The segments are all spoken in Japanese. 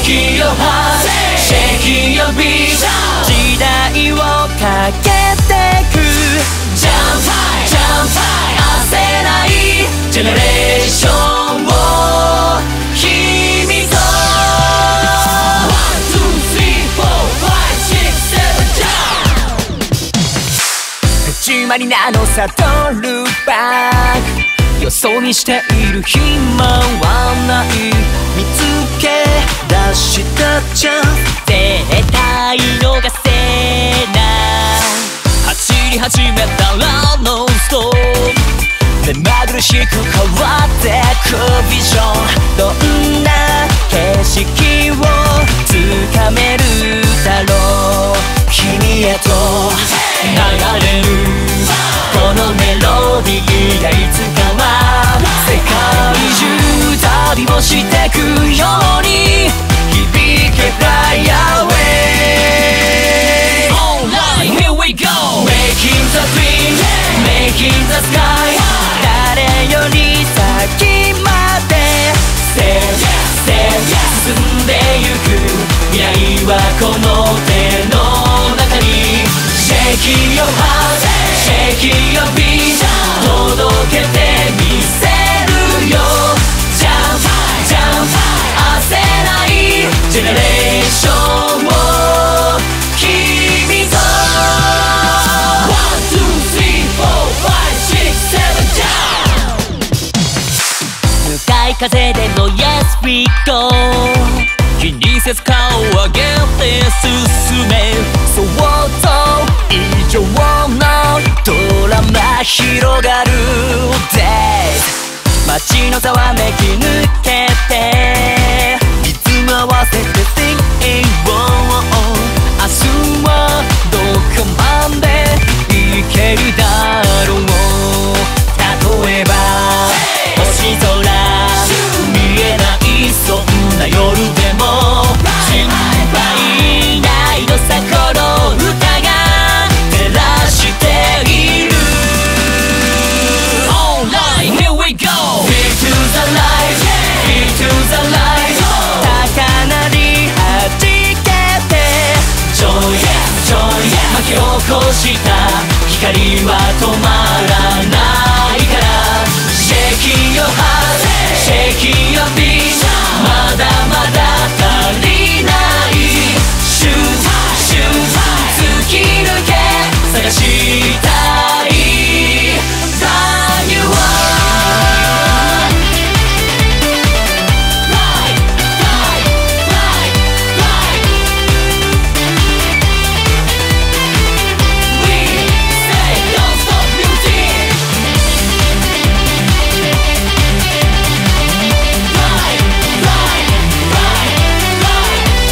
Shake your heart, shake your beat 時代をかけてく Jump high, jump high 焦らないジェネレーションを君と One, two, three, four, five, six, seven, jump 始まりなのさトルバックよそ見している暇はない見つけ出したじゃん出たいのがせな走り始めたらノンストップ目まぐるしく変わってくビジョンどんな景色をつかめるだろう君へと流れるこのメロディーがいつかは世界中旅をしてくように響け Fly away Alright, here we go Making the dream, making the sky 誰より先まで Step, step 進んでゆく未来はこの手の中に Shake your heart, shake your beat 届けてみせるよ Jump, jump 焦らないジェネレーションを君と One, two, three, four, five, six, seven, jump 向かい風でも Yes we go 気にせず顔を上げて進め想像以上のドラマ広がる Days 街のざわめき抜けてリズム合わせて Sing it wrong 明日はどこまで行けるだろう例えば星空見えないそんな夜でも心配ないのさこの歌が照らしている Alright, here we go Feel to the light, feel to the light 高鳴り弾けて Joy, joy 巻き起こした光は止まらないから Shake your heart, shake your beat まだまだ足りないシューシュー突き抜け探したい Brand new one Fly, fly, fly, fly We say don't stop music Fly, fly, fly, fly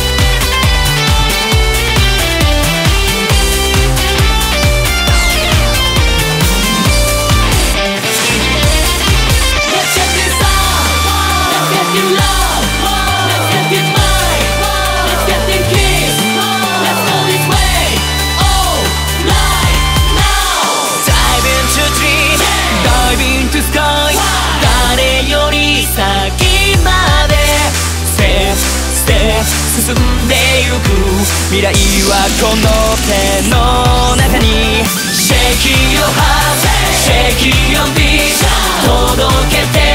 Let's get this on Let's get you love Let's get it mine Let's get it kiss Let's go this way Oh, right now Dive into dream Dive into sky 誰より先まで Step, step 進んでゆく未来はこの手の中に Shake your heart, shake your beat 届けて